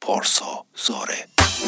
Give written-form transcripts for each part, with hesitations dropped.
پارسا زاره.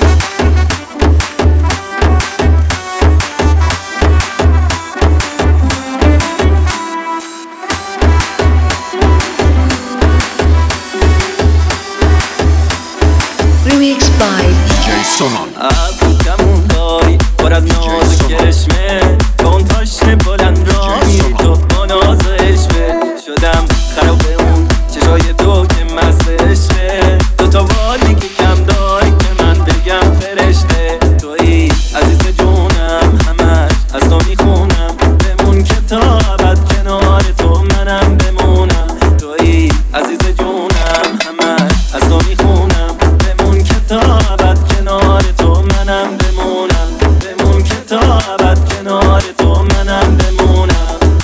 Remix by DJ Sonan. ابروتمون داری پر از ناز و کرشمه، کن تاشن بلند را میری تو با ناز و عشقه. شدم خراب اون چشای تو که مست عشقه، دوتا والی که کم داری که من بگم فرشته. تویی عزیز جونم همش از تو میخونم، بمون که تا ابد کنار تو منم بمونم. تویی عزیز جونم همش از تو میخونم، بمون که تا ابد کنار تو منم بمونم. بمون که تا ابد کنار تو منم بمونم.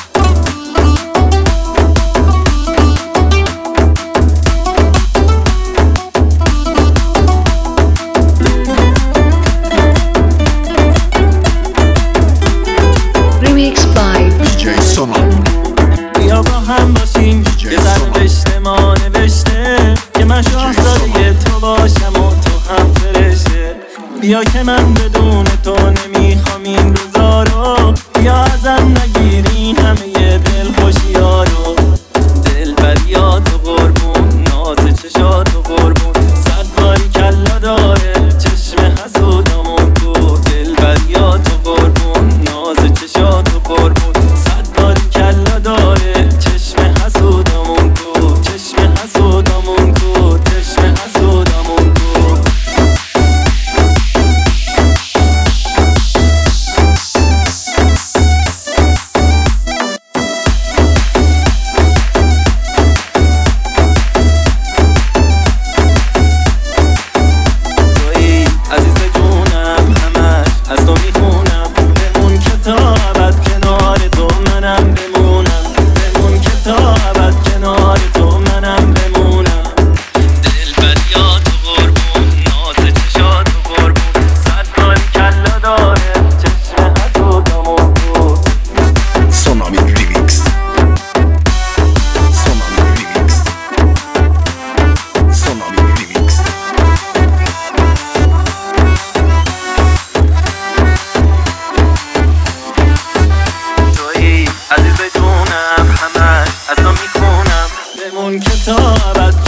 Remix by DJ Sonan. بیا با هم باشیم یه ذره رشته ما نوشته، که من شاهزاده تو باشم و تو هم فرشته. بیا که من بدون تو نمیخوام این روزا رو، بیا ازم نگیرین همه دل خوشیا رو. دل بریات و قربون ناز چشات و قربون، صد باری کلا داره چشم حسودمون تو. دل بریات و قربون ناز چشات و قربون، صد باری کلا داره چشم حسودمون تو. چشم حسودمون تو. چشم حسودمون تو. تویی عزیز جونم همش از تو میخونم، بمون که تا ابد کنار تو منم بمونم. بمون که تا ابد کنار تو منم بمونم. دل بریات و قربون ناز چشات و قربون، صد باری کلا داره چشم حسودمون تو. Sonami Remix. Sonami Remix. Sonami Remix. تویی عزیز جونم همش از تو میخونم، بمون که تا ابد